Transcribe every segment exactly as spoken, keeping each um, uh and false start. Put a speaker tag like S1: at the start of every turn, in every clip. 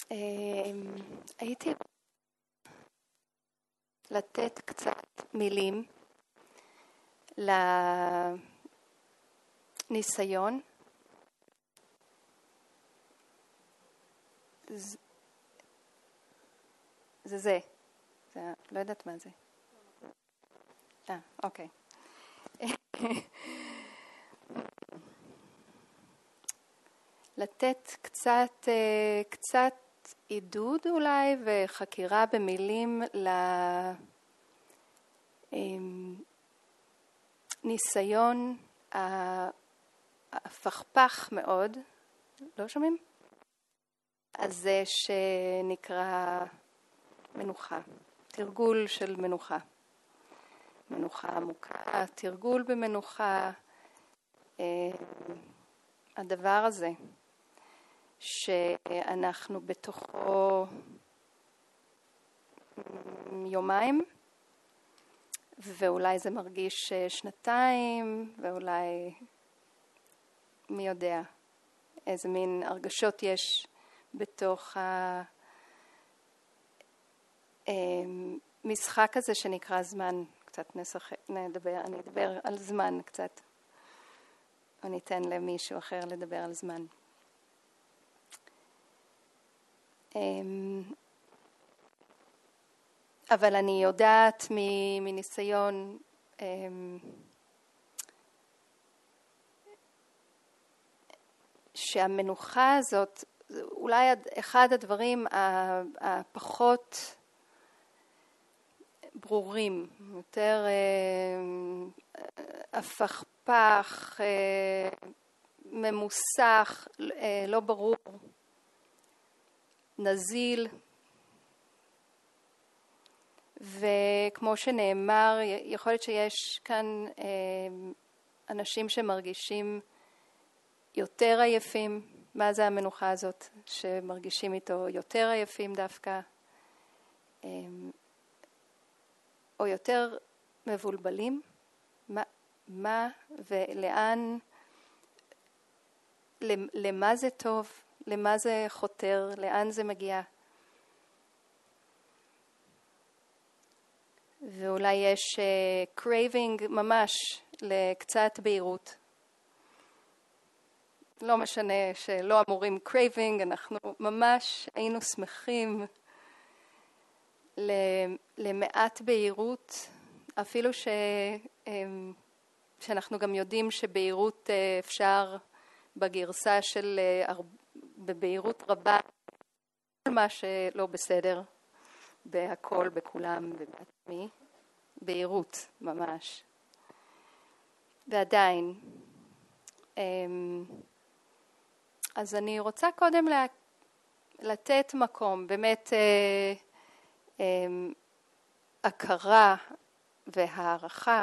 S1: הייתי לתת קצת מילים לניסיון. זה זה, זה. זה לא יודעת מה זה. אה, אוקיי. לתת קצת, קצת עידוד אולי וחקירה במילים לניסיון הפכפך מאוד, לא שומעים? הזה שנקרא מנוחה, תרגול של מנוחה. מנוחה עמוקה, תרגול במנוחה, הדבר הזה שאנחנו בתוכו יומיים, ואולי זה מרגיש שנתיים, ואולי מי יודע איזה מין הרגשות יש בתוך המשחק הזה שנקרא זמן. קצת נשחק, נדבר, אני אדבר על זמן קצת. אני אתן למישהו אחר לדבר על זמן. אבל אני יודעת מניסיון שהמנוחה הזאת, אולי אחד הדברים הפחות ברורים, יותר הפכפך, ממוסך, לא ברור, נזיל, וכמו שנאמר, יכול להיות שיש כאן אנשים שמרגישים יותר עייפים. מה זה המנוחה הזאת שמרגישים איתו יותר עייפים דווקא, או יותר מבולבלים? מה, מה ולאן, למה זה טוב, למה זה חותר, לאן זה מגיע? ואולי יש קרייבינג uh, ממש לקצת בהירות. לא משנה שלא אמורים קרייבינג, אנחנו ממש היינו שמחים למעט בהירות, אפילו ש, שאנחנו גם יודעים שבהירות אפשר בגרסה של בבהירות רבה, כל מה שלא בסדר, בהכל, בכולם ובעצמי, בהירות ממש. ועדיין, אז אני רוצה קודם לתת מקום, באמת הכרה והערכה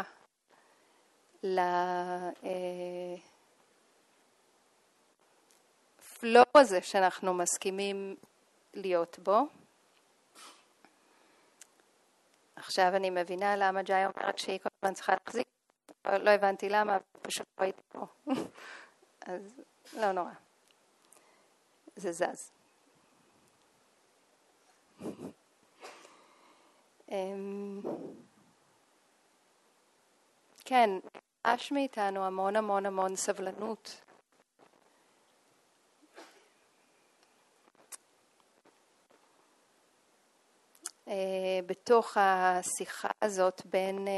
S1: לפלואו הזה שאנחנו מסכימים להיות בו. עכשיו אני מבינה למה ג'אי אומרת שהיא כל הזמן צריכה להחזיק. לא הבנתי למה, פשוט לא הייתי פה. אז לא נורא. זה זז. כן, יש מאיתנו המון המון המון סבלנות. בתוך השיחה הזאת בין,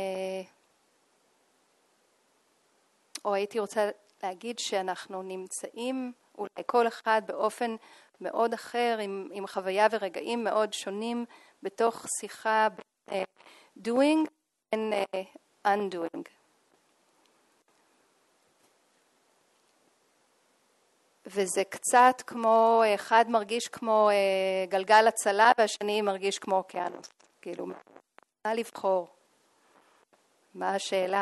S1: או הייתי רוצה להגיד שאנחנו נמצאים, אולי כל אחד באופן מאוד אחר, עם, עם חוויה ורגעים מאוד שונים, בתוך שיחה בין doing and undoing. וזה קצת כמו, אחד מרגיש כמו גלגל הצלה, והשני מרגיש כמו אוקיינוס. כאילו, מה לבחור? מה השאלה?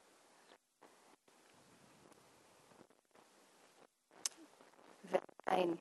S1: ועין.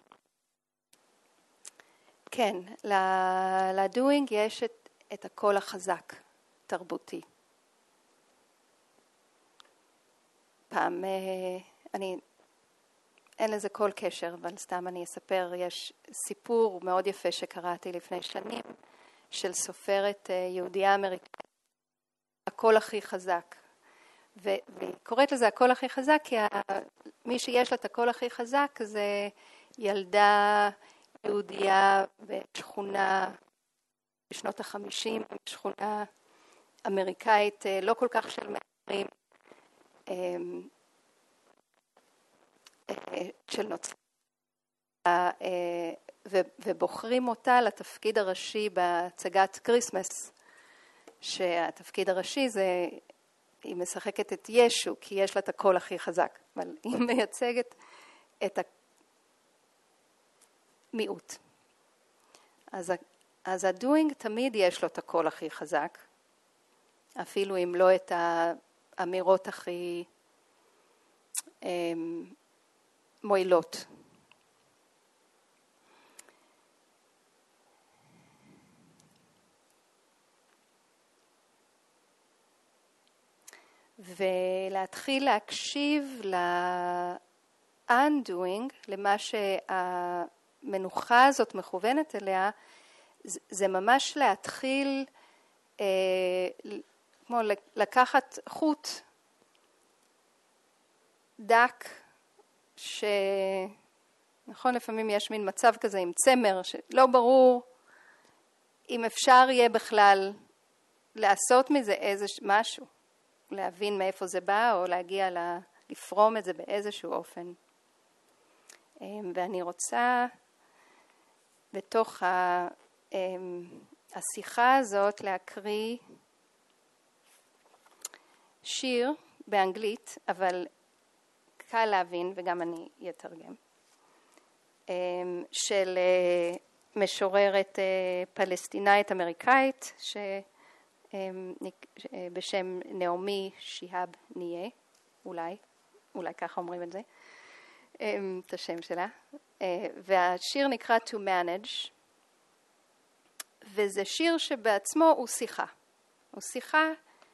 S1: כן, לדוינג יש את, את הקול החזק, תרבותי. פעם, אני אין לזה כל קשר, אבל סתם אני אספר, יש סיפור מאוד יפה שקראתי לפני שנים, של סופרת יהודייה אמריקאית, הקול הכי חזק. והיא קוראת לזה הקול הכי חזק, כי מי שיש לה את הקול הכי חזק זה ילדה יהודייה בשכונה בשנות החמישים, שכונה אמריקאית לא כל כך של מהגרים, של נוצרים, ובוחרים אותה לתפקיד הראשי בהצגת קריסמס, שהתפקיד הראשי זה, היא משחקת את ישו, כי יש לה את הקול הכי חזק, אבל היא מייצגת את המיעוט. אז, אז הדוינג תמיד יש לו את הקול הכי חזק, אפילו אם לא את האמירות הכי אמ, מועילות. ולהתחיל להקשיב ל-undoing, למה שהמנוחה הזאת מכוונת אליה, זה ממש להתחיל, אה, כמו לקחת חוט דק, שנכון לפעמים יש מין מצב כזה עם צמר, שלא ברור אם אפשר יהיה בכלל לעשות מזה איזה משהו. להבין מאיפה זה בא, או להגיע לפרום את זה באיזשהו אופן. ואני רוצה בתוך השיחה הזאת להקריא שיר באנגלית, אבל קל להבין, וגם אני אתרגם, של משוררת פלסטינאית אמריקאית, ש... בשם נעמי שיהאב ניה, אולי, אולי ככה אומרים את זה, את השם שלה, והשיר נקרא To Manage, וזה שיר שבעצמו הוא שיחה, הוא שיחה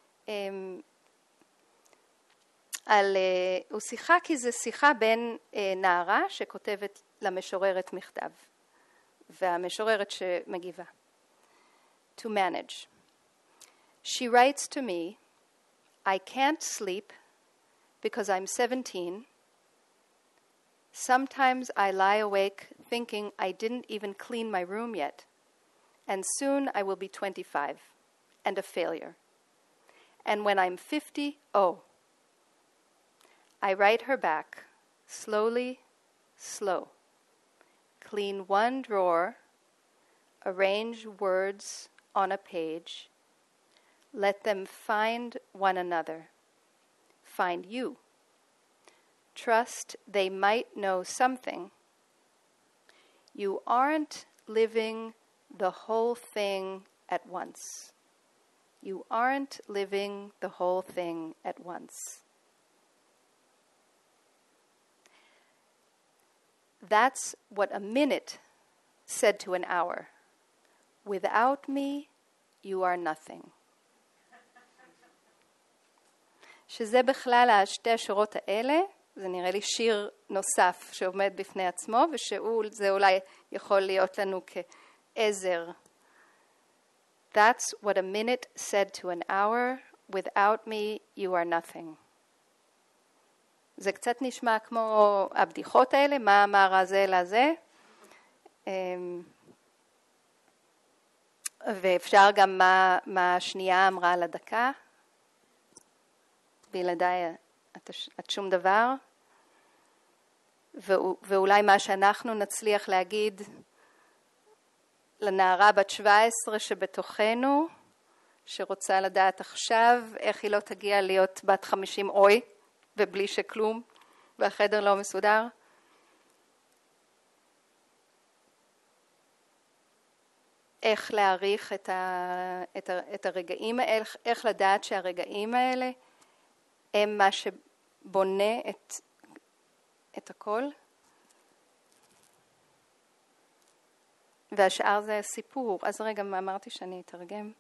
S1: על, הוא שיחה כי זה שיחה בין נערה שכותבת למשוררת מכתב, והמשוררת שמגיבה. To manage. She writes to me, I can't sleep because I'm seventeen. Sometimes I lie awake thinking I didn't even clean my room yet, and soon I will be twenty-five and a failure. And when I'm fifty, oh. I write her back, slowly, slow. Clean one drawer, arrange words on a page, let them find one another, find you. Trust they might know something. You aren't living the whole thing at once. You aren't living the whole thing at once. That's what a minute said to an hour. Without me, you are nothing. שזה בכלל השתי השורות האלה, זה נראה לי שיר נוסף שעומד בפני עצמו, ושזה אולי יכול להיות לנו כעזר. That's what a minute said to an hour, without me you are nothing. זה קצת נשמע כמו הבדיחות האלה, מה אמר הזה לזה. ואפשר גם מה, מה השנייה אמרה על הדקה. בלעדיי את, את שום דבר. ואולי מה שאנחנו נצליח להגיד לנערה בת שבע עשרה שבתוכנו, שרוצה לדעת עכשיו איך היא לא תגיע להיות בת חמישים אוי, ובלי שכלום, והחדר לא מסודר. איך להעריך את, ה, את, ה, את הרגעים האלה, איך לדעת שהרגעים האלה הם מה שבונה את, את הכל. והשאר זה סיפור. אז רגע, אמרתי שאני אתרגם.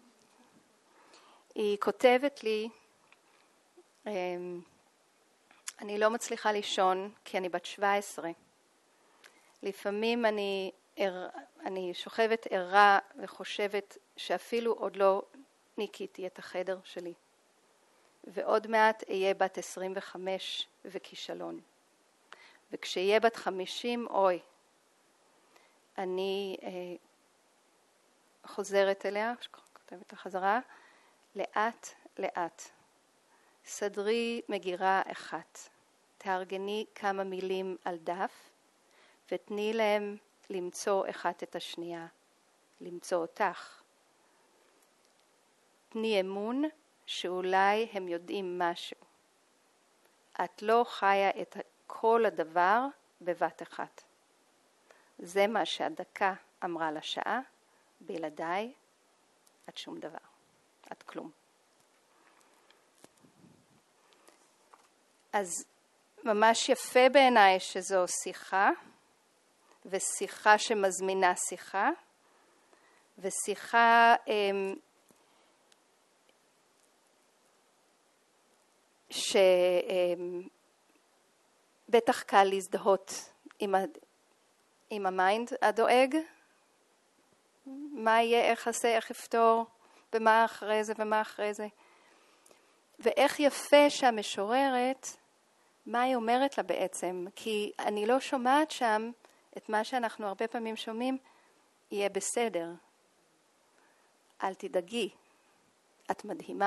S1: היא כותבת לי, אני לא מצליחה לישון כי אני בת שבע עשרה. לפעמים אני, אני שוכבת ערה וחושבת שאפילו עוד לא ניקיתי את החדר שלי. ועוד מעט אהיה בת עשרים וחמש וכישלון. וכשאהיה בת חמישים, אוי, אני אה, חוזרת אליה, כותבת החזרה, לאט לאט. סדרי מגירה אחת. תארגני כמה מילים על דף, ותני להם למצוא אחת את השנייה, למצוא אותך. תני אמון שאולי הם יודעים משהו. את לא חיה את כל הדבר בבת אחת. זה מה שהדקה אמרה לשעה, בלעדיי, את שום דבר, את כלום. אז ממש יפה בעיניי שזו שיחה, ושיחה שמזמינה שיחה, ושיחה שבטח קל להזדהות עם, ה... עם המיינד הדואג, מה יהיה, איך עשה, איך אפתור, ומה אחרי זה ומה אחרי זה. ואיך יפה שהמשוררת, מה היא אומרת לה בעצם, כי אני לא שומעת שם את מה שאנחנו הרבה פעמים שומעים, יהיה בסדר. אל תדאגי, את מדהימה.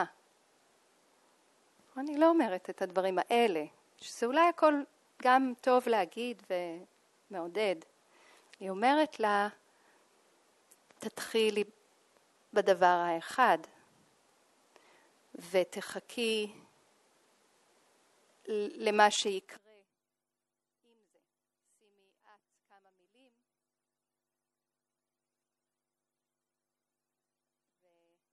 S1: אני לא אומרת את הדברים האלה, שזה אולי הכל גם טוב להגיד ומעודד. היא אומרת לה, תתחילי בדבר האחד, ותחכי למה שיקרה עם זה. שימי את כמה מילים, ו...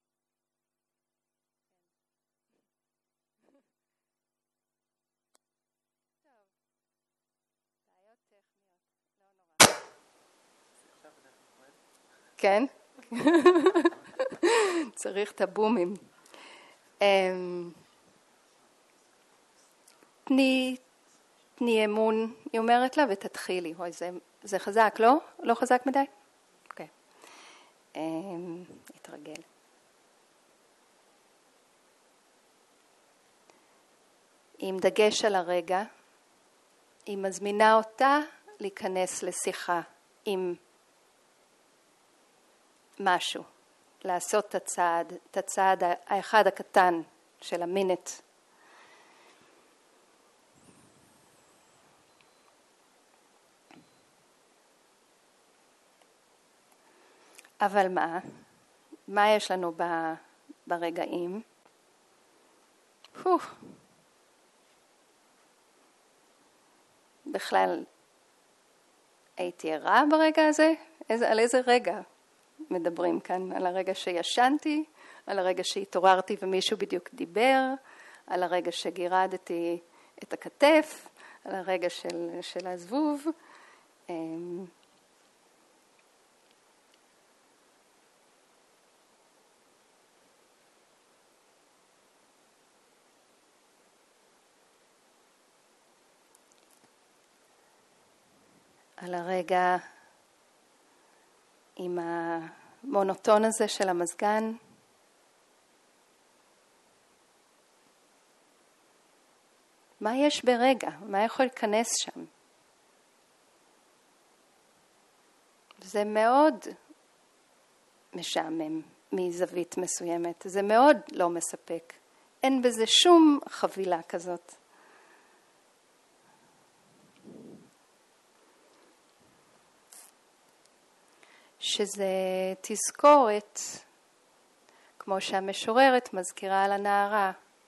S1: טוב, בעיות טכניות, לא נורא. כן? צריך את הבומים. תני, תני אמון, היא אומרת לה, ותתחילי. אוי, זה, זה חזק, לא? לא חזק מדי? אוקיי. התרגל. עם דגש על הרגע, היא מזמינה אותה להיכנס לשיחה עם משהו. לעשות את הצעד, את הצעד האחד הקטן של המינט. אבל מה? מה יש לנו ב, ברגעים? פו. בכלל, הייתי ערה ברגע הזה? איזה, על איזה רגע מדברים כאן? על הרגע שישנתי, על הרגע שהתעוררתי ומישהו בדיוק דיבר, על הרגע שגירדתי את הכתף, על הרגע של, של הזבוב. על הרגע עם המונוטון הזה של המזגן. מה יש ברגע? מה יכול להיכנס שם? זה מאוד משעמם מזווית מסוימת. זה מאוד לא מספק. אין בזה שום חבילה כזאת. שזה תזכורת, כמו שהמשוררת מזכירה על הנערה.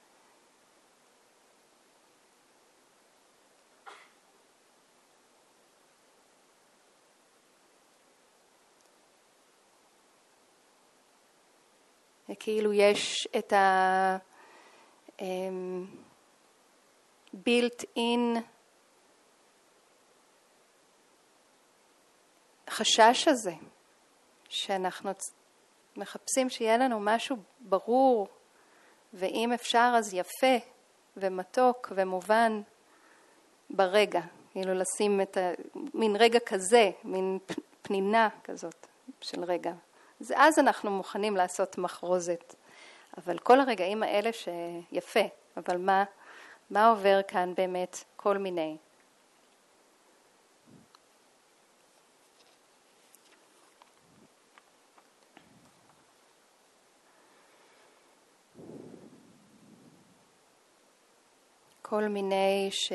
S1: וכאילו יש את ה built in חשש הזה, שאנחנו מחפשים שיהיה לנו משהו ברור, ואם אפשר אז יפה ומתוק ומובן, ברגע, כאילו לשים את ה... מין רגע כזה, מין פנינה כזאת של רגע. אז, אז אנחנו מוכנים לעשות מחרוזת. אבל כל הרגעים האלה שיפה, אבל מה, מה עובר כאן באמת? כל מיני. כל מיני ש...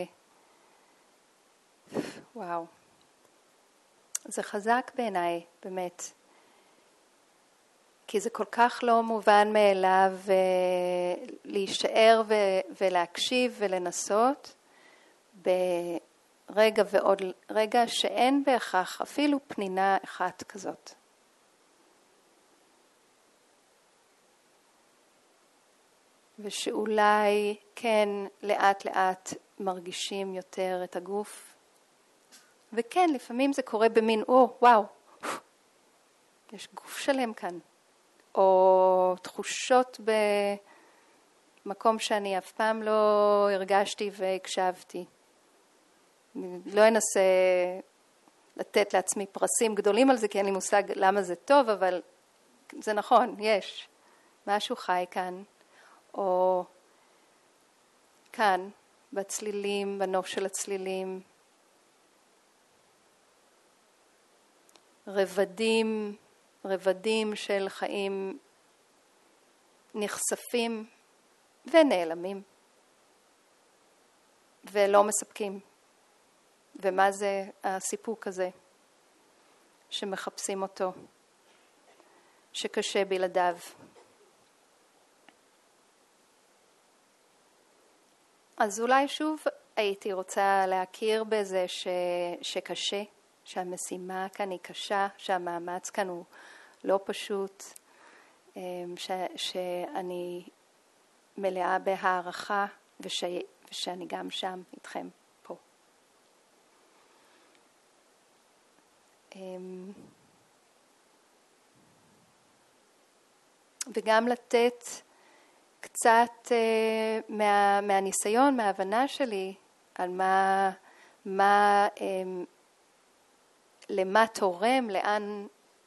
S1: וואו. זה חזק בעיניי, באמת. כי זה כל כך לא מובן מאליו להישאר ו- ולהקשיב ולנסות ברגע ועוד רגע שאין בהכרח אפילו פנינה אחת כזאת. ושאולי כן לאט לאט מרגישים יותר את הגוף. וכן, לפעמים זה קורה במין, או, וואו, יש גוף שלם כאן. או תחושות במקום שאני אף פעם לא הרגשתי והקשבתי. אני לא אנסה לתת לעצמי פרסים גדולים על זה, כי אין לי מושג למה זה טוב, אבל זה נכון, יש. משהו חי כאן. או כאן, בצלילים, בנוף של הצלילים. רבדים, רבדים של חיים נחשפים ונעלמים. ולא מספקים. ומה זה הסיפוק הזה שמחפשים אותו, שקשה בלעדיו. אז אולי שוב הייתי רוצה להכיר בזה ש... שקשה, שהמשימה כאן היא קשה, שהמאמץ כאן הוא לא פשוט, ש... שאני מלאה בהערכה וש... ושאני גם שם איתכם פה. וגם לתת קצת uh, מה, מהניסיון, מההבנה שלי, על מה, מה, um, למה תורם, לאן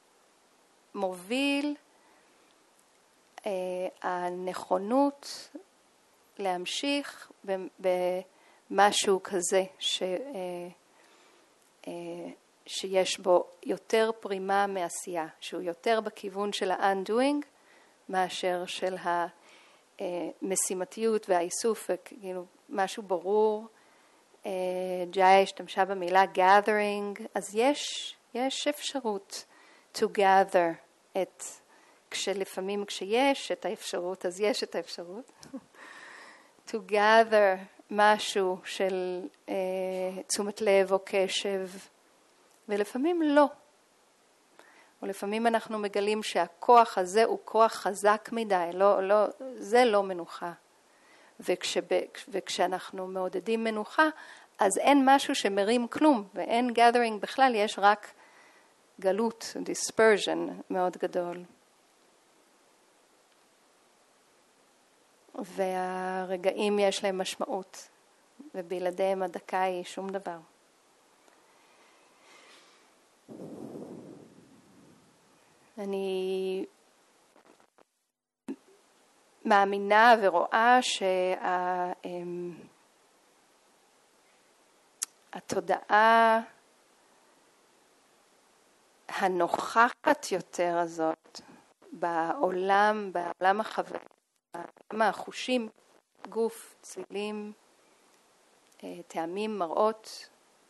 S1: מוביל uh, הנכונות להמשיך במשהו כזה, ש, uh, uh, שיש בו יותר פרימה מעשייה, שהוא יותר בכיוון של ה-undoing, מאשר של ה... משימתיות והאיסוף, כאילו משהו ברור. ג'איה השתמשה במילה gathering, אז יש, יש אפשרות to gather את, כשלפעמים כשיש את האפשרות, אז יש את האפשרות. to gather משהו של uh, תשומת לב או קשב, ולפעמים לא. ולפעמים אנחנו מגלים שהכוח הזה הוא כוח חזק מדי, לא, לא, זה לא מנוחה. וכשב, וכשאנחנו מעודדים מנוחה, אז אין משהו שמרים כלום, ואין gathering בכלל, יש רק גלות, dispersion מאוד גדול. והרגעים יש להם משמעות, ובלעדיהם הדקה היא שום דבר. אני מאמינה ורואה שהתודעה הנוכחת יותר הזאת בעולם, בעולם החוויה, בעולם החושים, גוף, צלילים, טעמים, מראות,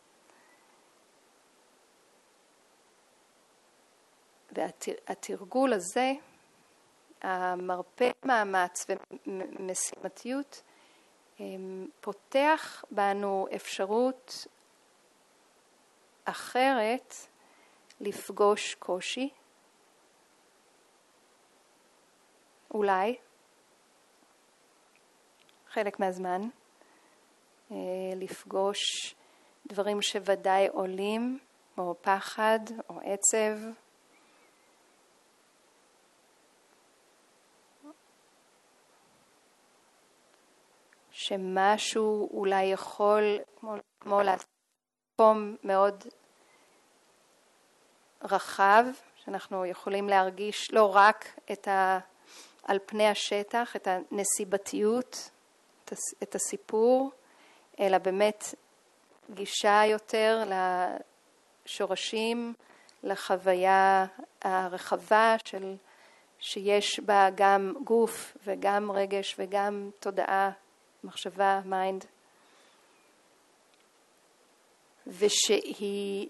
S1: והתרגול הזה, המרפא מאמץ ומשימתיות, פותח בנו אפשרות אחרת לפגוש קושי, אולי, חלק מהזמן, לפגוש דברים שוודאי עולים, או פחד, או עצב, שמשהו אולי יכול, כמו, כמו מקום מאוד רחב, שאנחנו יכולים להרגיש לא רק את ה, על פני השטח, את הנסיבתיות, את הסיפור, אלא באמת גישה יותר לשורשים, לחוויה הרחבה של, שיש בה גם גוף וגם רגש וגם תודעה, מחשבה, מיינד. ושהיא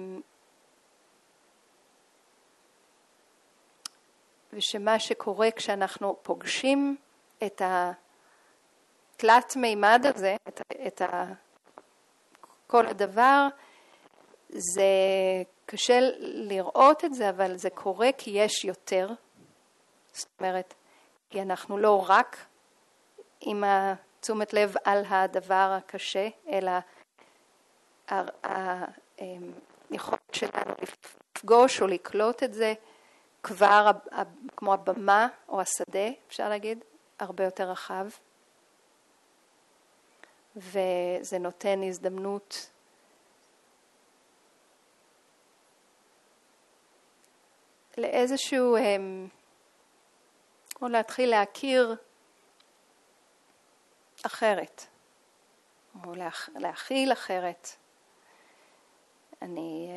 S1: ושמה שקורה כשאנחנו פוגשים את התלת מימד הזה, את, את ה, כל הדבר, זה קשה לראות את זה, אבל זה קורה כי יש יותר. זאת אומרת, כי אנחנו לא רק עם תשומת לב על הדבר הקשה, אלא היכולת שלנו לפגוש או לקלוט את זה, כבר כמו הבמה או השדה, אפשר להגיד, הרבה יותר רחב. וזה נותן הזדמנות לאיזשהו, או להתחיל להכיר אחרת, או להכיל אחרת. אני...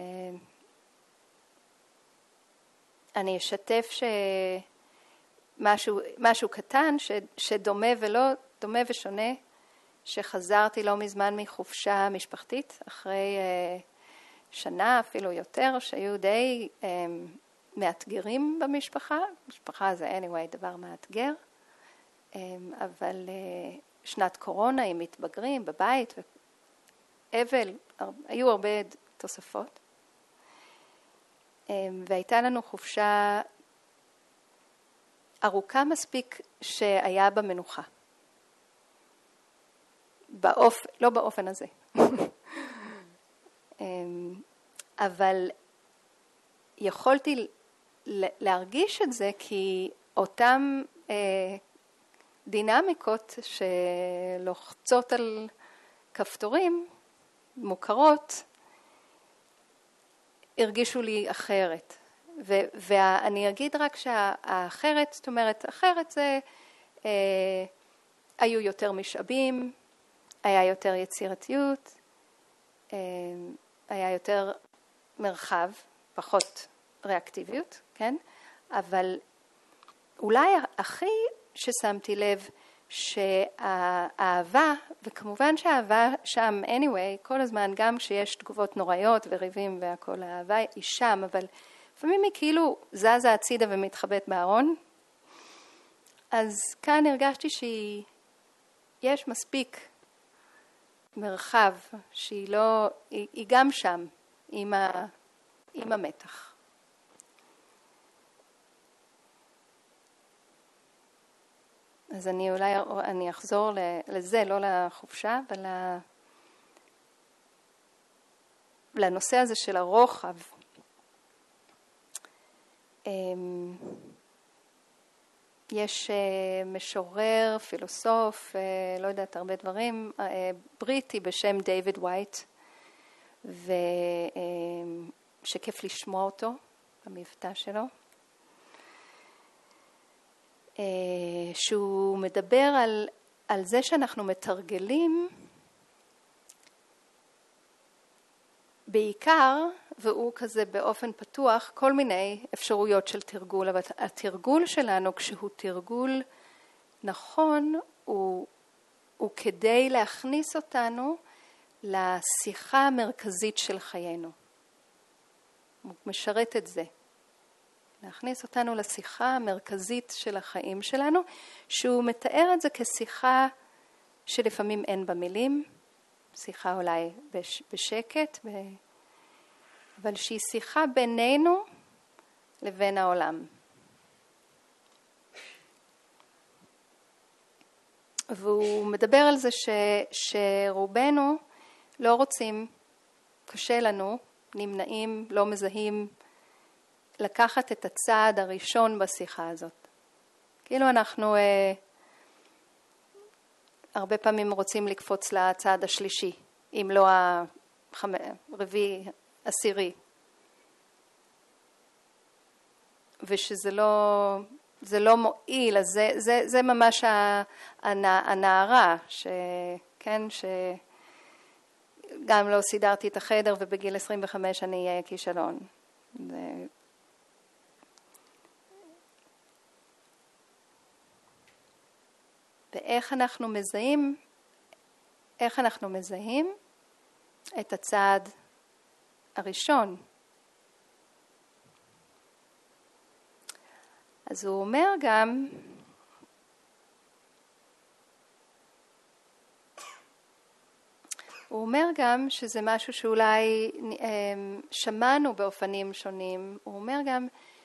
S1: אני אשתף שמשהו משהו קטן ש, שדומה ולא דומה ושונה, שחזרתי לא מזמן מחופשה משפחתית, אחרי uh, שנה אפילו יותר, שהיו די um, מאתגרים במשפחה. משפחה זה anyway דבר מאתגר, um, אבל uh, שנת קורונה עם מתבגרים בבית, אבל היו הרבה תוספות. והייתה לנו חופשה ארוכה מספיק שהיה במנוחה. באופ... לא באופן הזה. אבל יכולתי להרגיש את זה כי אותם דינמיקות שלוחצות על כפתורים מוכרות, הרגישו לי אחרת. ו- ואני אגיד רק שהאחרת, זאת אומרת, אחרת זה, אה, היו יותר משאבים, היה יותר יצירתיות, אה, היה יותר מרחב, פחות ריאקטיביות, כן? אבל אולי הכי ששמתי לב שהאהבה, וכמובן שהאהבה שם anyway, כל הזמן, גם כשיש תגובות נוראיות וריבים והכל, האהבה היא שם, אבל לפעמים היא כאילו זזה הצידה ומתחבאת בארון. אז כאן הרגשתי שיש מספיק מרחב, שהיא לא, היא, היא גם שם, עם, ה, עם המתח. אז אני אולי, אני אחזור לזה, לא לחופשה, אבל לנושא הזה של הרוחב. יש משורר, פילוסוף, לא יודעת, הרבה דברים, בריטי בשם דיוויד ווייט, ושכיף לשמוע אותו, במבטא שלו. שהוא מדבר על, על זה שאנחנו מתרגלים בעיקר, והוא כזה באופן פתוח, כל מיני אפשרויות של תרגול, אבל התרגול שלנו כשהוא תרגול נכון, הוא, הוא כדי להכניס אותנו לשיחה המרכזית של חיינו. הוא משרת את זה. להכניס אותנו לשיחה המרכזית של החיים שלנו, שהוא מתאר את זה כשיחה שלפעמים אין בה מילים, שיחה אולי בש, בשקט, ב... אבל שהיא שיחה בינינו לבין העולם. והוא מדבר על זה ש, שרובנו לא רוצים, קשה לנו, נמנעים, לא מזהים, לקחת את הצעד הראשון בשיחה הזאת. כאילו אנחנו אה, הרבה פעמים רוצים לקפוץ לצעד השלישי, אם לא הרביעי, עשירי. ושזה לא, זה לא מועיל, אז זה, זה, זה ממש הנערה, שכן, שגם לא סידרתי את החדר ובגיל עשרים וחמש אני אהיה כישלון. זה... ואיך אנחנו מזהים, איך אנחנו מזהים את הצעד הראשון. אז הוא אומר גם, הוא אומר גם שזה משהו שאולי שמענו באופנים שונים, הוא אומר גם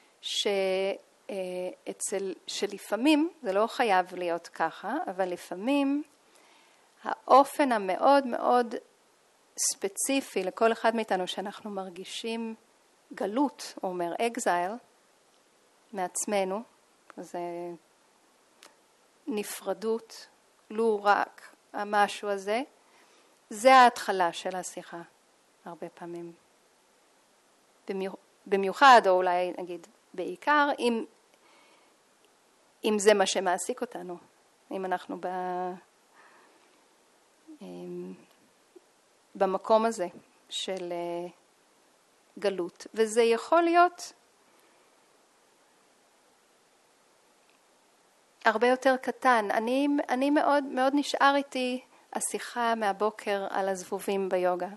S1: שאצל, שלפעמים, זה לא חייב להיות ככה, אבל לפעמים האופן המאוד מאוד ספציפי לכל אחד מאיתנו שאנחנו מרגישים גלות, הוא אומר exile, מעצמנו, זה נפרדות, לו רק המשהו הזה, זה ההתחלה של השיחה, הרבה פעמים. במיוחד, או אולי נגיד בעיקר, אם, אם זה מה שמעסיק אותנו, אם אנחנו ב, במקום הזה של גלות. וזה יכול להיות הרבה יותר קטן. אני, אני מאוד, מאוד נשאר איתי השיחה מהבוקר על הזבובים ביוגה.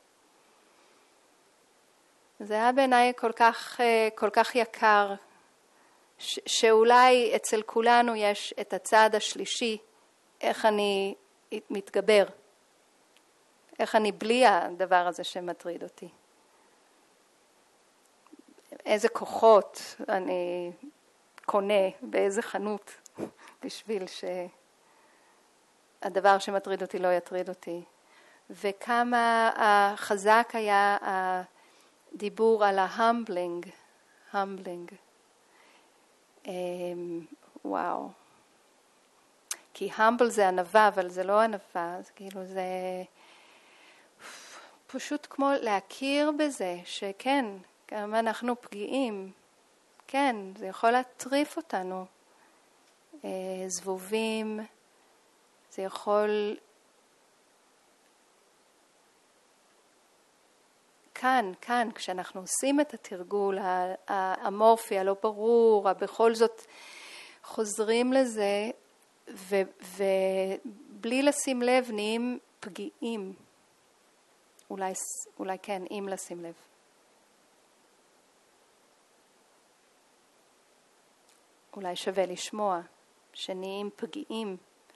S1: זה היה בעיניי כל כך, כל כך יקר, ש, שאולי אצל כולנו יש את הצעד השלישי, איך אני מתגבר, איך אני בלי הדבר הזה שמטריד אותי. איזה כוחות אני קונה, באיזה חנות, בשביל שהדבר שמטריד אותי לא יטריד אותי. וכמה חזק היה הדיבור על ההמבלינג, המבלינג. וואו. כי המבל זה ענווה, אבל זה לא ענווה, זה כאילו זה פשוט כמו להכיר בזה, שכן, גם אנחנו פגיעים, כן, זה יכול להטריף אותנו. זבובים, זה יכול כאן, כאן, כשאנחנו עושים את התרגול האמורפי, הלא ברור, בכל זאת חוזרים לזה, ו, ובלי לשים לב נהיים פגיעים. אולי, אולי כן, אם לשים לב. אולי שווה לשמוע שנהיים פגיעים.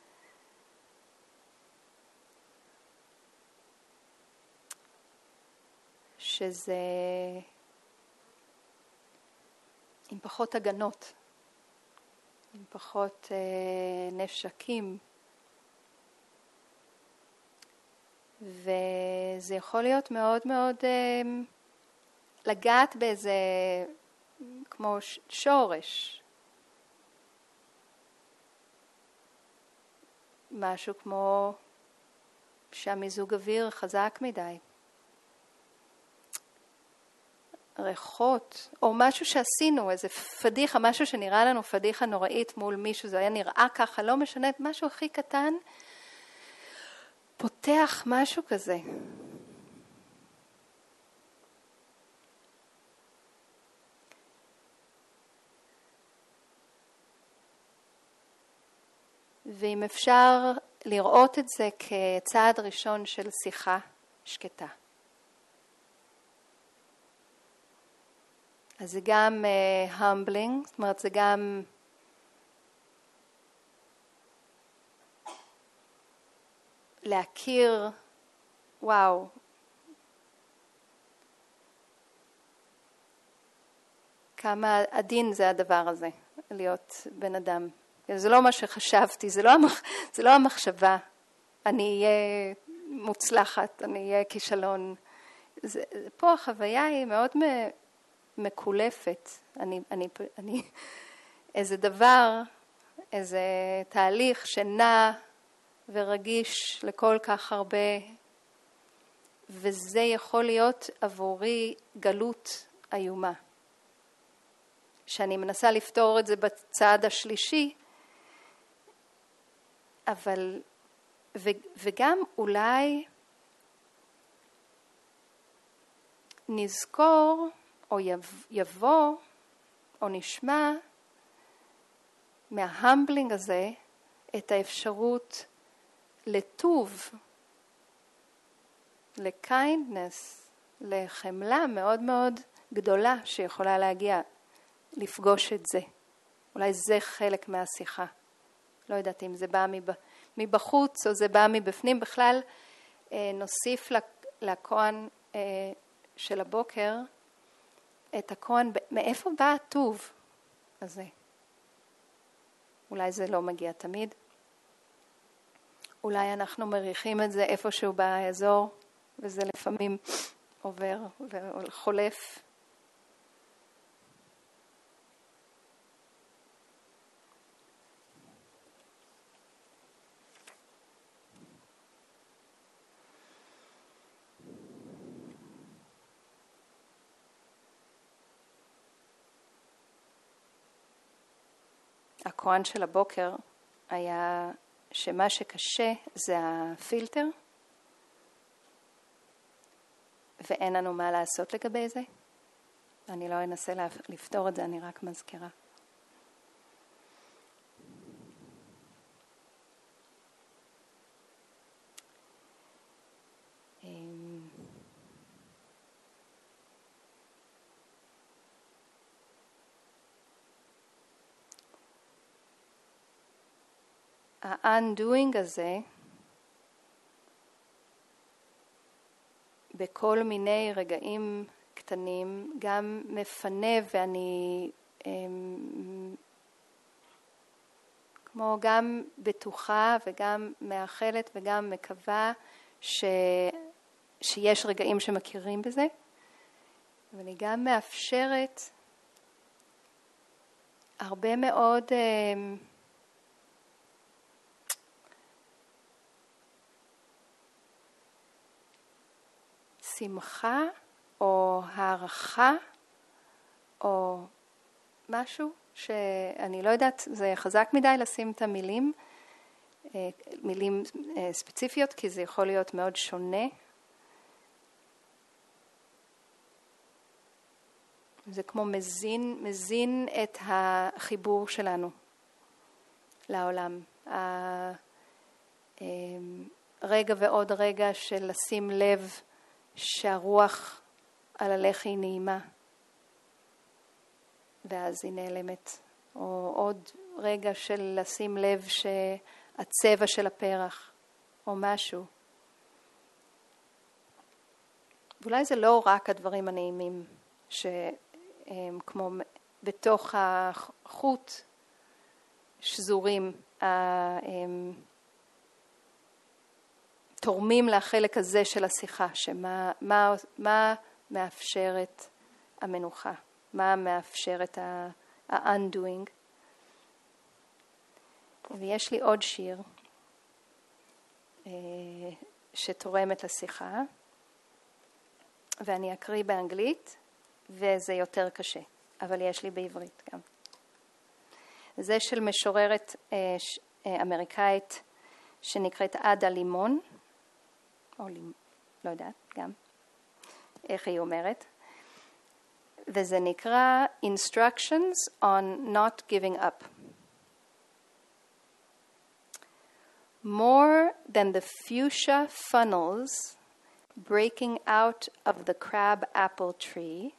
S1: שזה עם פחות הגנות, עם פחות אה, נשקים. וזה יכול להיות מאוד מאוד אה, לגעת באיזה כמו שורש. משהו כמו שהמיזוג אוויר חזק מדי. ריחות, או משהו שעשינו, איזה פדיחה, משהו שנראה לנו פדיחה נוראית מול מישהו, זה היה נראה ככה, לא משנה, משהו הכי קטן, פותח משהו כזה. ואם אפשר לראות את זה כצעד ראשון של שיחה שקטה. אז זה גם uh, humbling, זאת אומרת זה גם להכיר, וואו, כמה עדין זה הדבר הזה, להיות בן אדם. זה לא מה שחשבתי, זה לא, המח... זה לא המחשבה, אני אהיה מוצלחת, אני אהיה כישלון. זה... פה החוויה היא מאוד מקולפת, אני, אני, אני, איזה דבר, איזה תהליך שנע ורגיש לכל כך הרבה, וזה יכול להיות עבורי גלות איומה. שאני מנסה לפתור את זה בצעד השלישי, אבל, ו, וגם אולי נזכור או יבוא או נשמע מההמבלינג הזה את האפשרות לטוב, לקיינדנס, לחמלה מאוד מאוד גדולה שיכולה להגיע לפגוש את זה. אולי זה חלק מהשיחה. לא יודעת אם זה בא מבחוץ או זה בא מבפנים. בכלל נוסיף לכהן של הבוקר את הכהן, מאיפה בא הטוב הזה? אולי זה לא מגיע תמיד. אולי אנחנו מריחים את זה איפשהו באזור, וזה לפעמים עובר וחולף. הכהן של הבוקר היה שמה שקשה זה הפילטר, ואין לנו מה לעשות לגבי זה. אני לא אנסה לפתור את זה, אני רק מזכירה. ה-undoing הזה, בכל מיני רגעים קטנים, גם מפנה, ואני כמו גם בטוחה וגם מאחלת וגם מקווה ש, שיש רגעים שמכירים בזה, ואני גם מאפשרת הרבה מאוד שמחה או הערכה או משהו שאני לא יודעת, זה חזק מדי לשים את המילים, מילים ספציפיות, כי זה יכול להיות מאוד שונה. זה כמו מזין, מזין את החיבור שלנו לעולם. רגע ועוד רגע של לשים לב שהרוח על הלחי היא נעימה, ואז היא נעלמת. או עוד רגע של לשים לב שהצבע של הפרח, או משהו. ואולי זה לא רק הדברים הנעימים, שהם כמו בתוך החוט שזורים, הם תורמים לחלק הזה של השיחה, שמה מה, מה מאפשרת המנוחה, מה מאפשרת ה-undoing. ויש לי עוד שיר שתורמת לשיחה, ואני אקריא באנגלית, וזה יותר קשה, אבל יש לי בעברית גם. זה של משוררת אמריקאית שנקראת עדה לימון, או לא יודעת גם איך היא אומרת, וזה נקרא Instructions on Not Giving Up. More than the fuchsia funnels breaking out of the crab apple tree,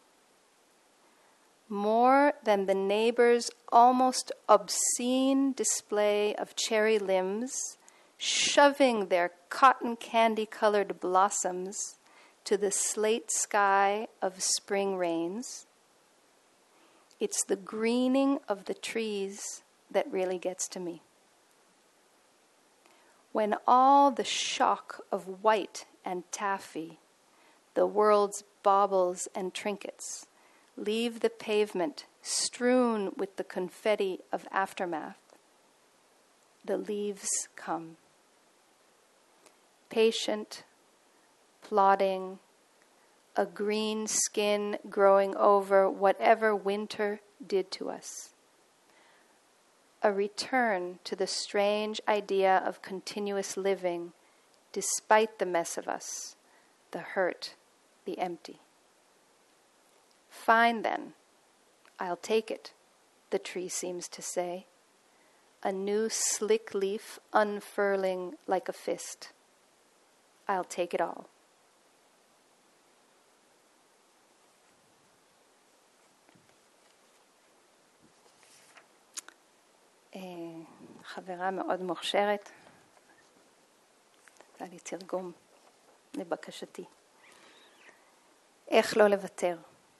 S1: more than the neighbor's almost obscene display of cherry limbs shoving their cotton candy-colored blossoms to the slate sky of spring rains, it's the greening of the trees that really gets to me. When all the shock of white and taffy, the world's baubles and trinkets, leave the pavement strewn with the confetti of aftermath, the leaves come. patient, plodding, a green skin growing over whatever winter did to us. A return to the strange idea of continuous living despite the mess of us, the hurt, the empty. Fine then, I'll take it, the tree seems to say, a new slick leaf unfurling like a fist. I'll take it all. חברה מאוד מוכשרת, נתן לי תרגום לבקשתי. איך לא לוותר?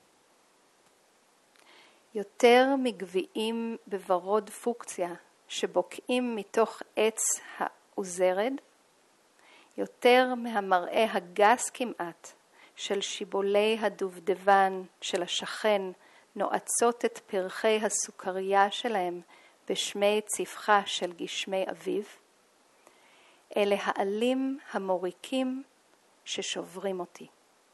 S1: יותר מגביעים בוורוד פוקציה שבוקעים מתוך עץ העוזרד, יותר מהמראה הגס כמעט של שיבולי הדובדבן של השכן נועצות את פרחי הסוכריה שלהם בשמי צפחה של גשמי אביב, אלה העלים המוריקים ששוברים אותי.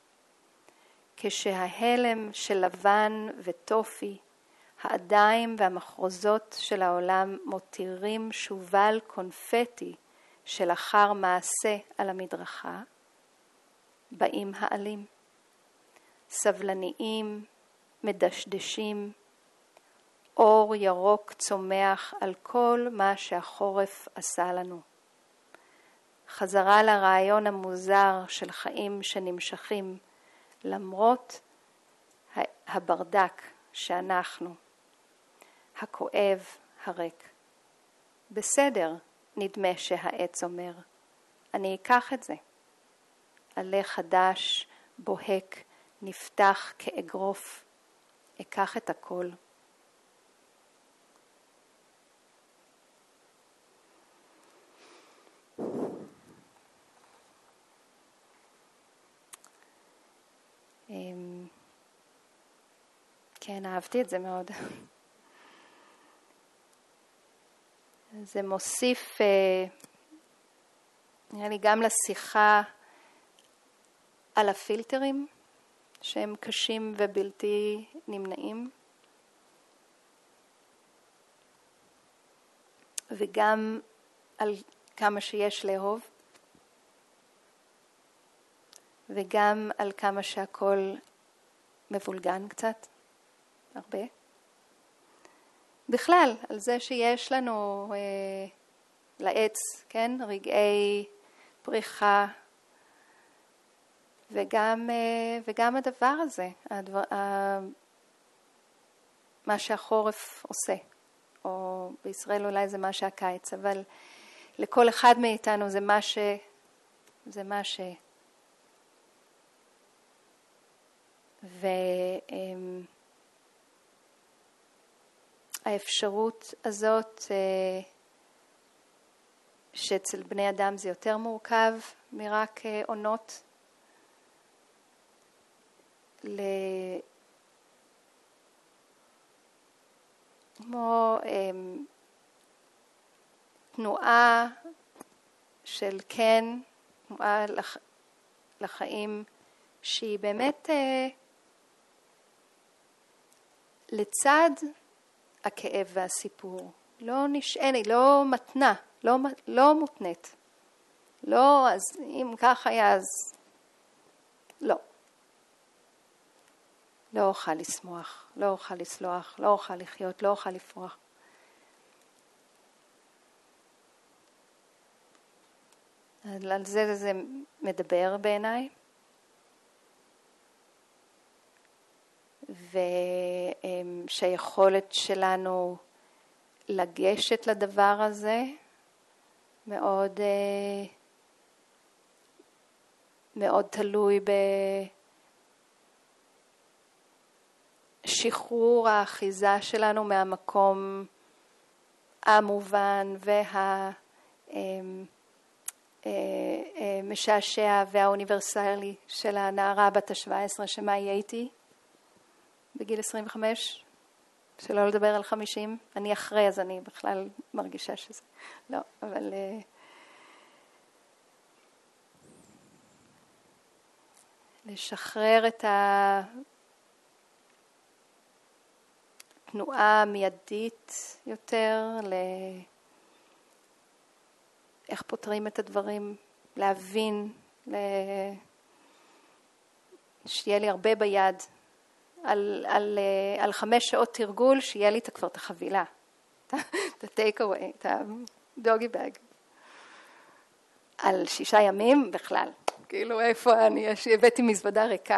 S1: כשההלם של לבן וטופי, העדיים והמחרוזות של העולם מותירים שובל קונפטי שלאחר מעשה על המדרכה, באים העלים, סבלניים, מדשדשים, אור ירוק צומח על כל מה שהחורף עשה לנו. חזרה לרעיון המוזר של חיים שנמשכים, למרות הברדק שאנחנו, הכואב, הריק. בסדר, נדמה שהעץ אומר, אני אקח את זה. עלה חדש, בוהק, נפתח כאגרוף, אקח את הכל. כן, אהבתי את זה מאוד. זה מוסיף, נראה לי, גם לשיחה על הפילטרים, שהם קשים ובלתי נמנעים, וגם על כמה שיש לאהוב, וגם על כמה שהכל מבולגן קצת, הרבה. בכלל, על זה שיש לנו אה, לעץ, כן, רגעי פריחה, וגם, אה, וגם הדבר הזה, הדבר, אה, מה שהחורף עושה, או בישראל אולי זה מה שהקיץ, אבל לכל אחד מאיתנו זה מה ש... זה מה ש... והאפשרות הזאת שאצל בני אדם זה יותר מורכב מרק עונות, כמו תנועה של כן, תנועה לח... לחיים שהיא באמת לצד הכאב והסיפור, לא נשענת, לא מתנה, לא, לא מותנית. לא, אז אם כך היה, אז לא. לא אוכל לשמוח, לא אוכל לסלוח, לא אוכל לחיות, לא אוכל לפרוח. על זה זה מדבר בעיניי. ושהיכולת שלנו לגשת לדבר הזה מאוד מאוד תלוי בשחרור האחיזה שלנו מהמקום המובן והמשעשע והאוניברסלי של הנערה בת ה-שבע עשרה שמה יהיה איתי בגיל עשרים וחמש, שלא לדבר על חמישים. אני אחרי, אז אני בכלל מרגישה שזה... לא, אבל... לשחרר את התנועה המיידית יותר, ל... איך פותרים את הדברים, להבין, ל... שיהיה לי הרבה ביד, על, על, על חמש שעות תרגול, שיהיה לי כבר את החבילה, את ה-take away, את ה-doggy bag. על שישה ימים בכלל, כאילו איפה אני, הבאתי מזוודה ריקה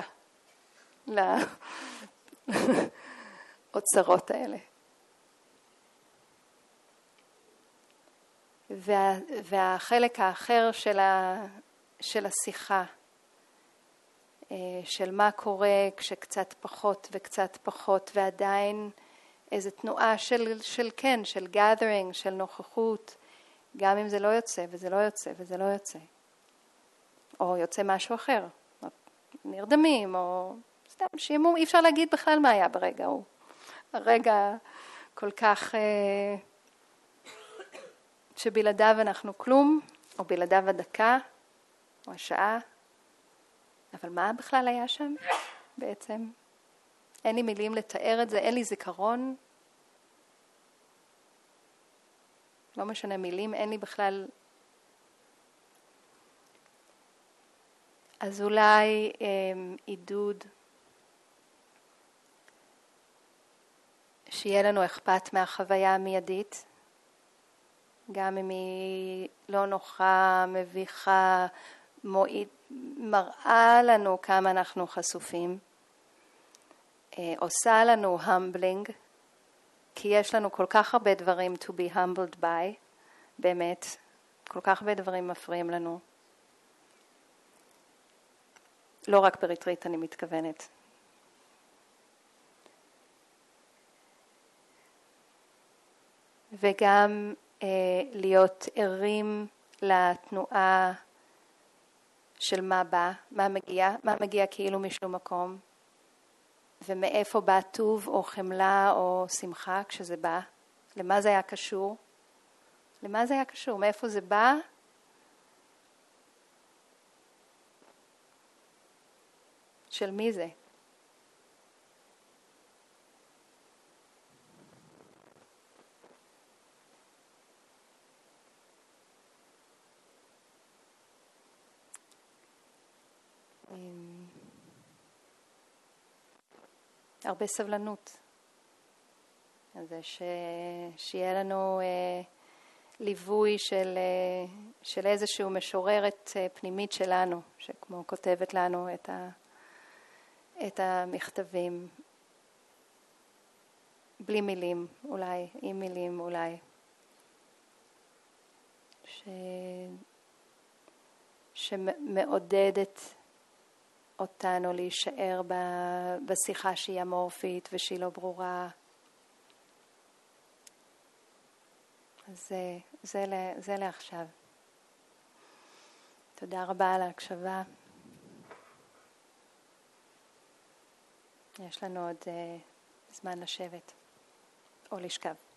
S1: לאוצרות האלה. וה, והחלק האחר של, ה, של השיחה, של מה קורה כשקצת פחות וקצת פחות, ועדיין איזו תנועה של, של כן, של gathering, של נוכחות, גם אם זה לא יוצא, וזה לא יוצא, וזה לא יוצא. או יוצא משהו אחר, נרדמים, או סתם שימום, אי אפשר להגיד בכלל מה היה ברגע ההוא. הרגע כל כך, אה, שבלעדיו אנחנו כלום, או בלעדיו הדקה, או השעה. אבל מה בכלל היה שם בעצם? אין לי מילים לתאר את זה, אין לי זיכרון. לא משנה מילים, אין לי בכלל. אז אולי אה, עידוד, שיהיה לנו אכפת מהחוויה המיידית, גם אם היא לא נוחה, מביכה, מועיד, מראה לנו כמה אנחנו חשופים, אה, עושה לנו humbling, כי יש לנו כל כך הרבה דברים to be humbled by, באמת, כל כך הרבה דברים מפריעים לנו. לא רק בריטריט אני מתכוונת. וגם אה, להיות ערים לתנועה של מה בא, מה מגיע, מה מגיע כאילו משום מקום, ומאיפה בא טוב או חמלה או שמחה כשזה בא, למה זה היה קשור, למה זה היה קשור, מאיפה זה בא, של מי זה. הרבה סבלנות. אז ש... שיהיה לנו אה, ליווי של, אה, של איזשהו משוררת אה, פנימית שלנו, שכמו כותבת לנו את, ה... את המכתבים, בלי מילים אולי, עם מילים אולי. ש... שמעודדת אותנו להישאר בשיחה שהיא אמורפית ושהיא לא ברורה. אז זה, זה, זה לעכשיו. תודה רבה על ההקשבה. יש לנו עוד uh, זמן לשבת או לשכב.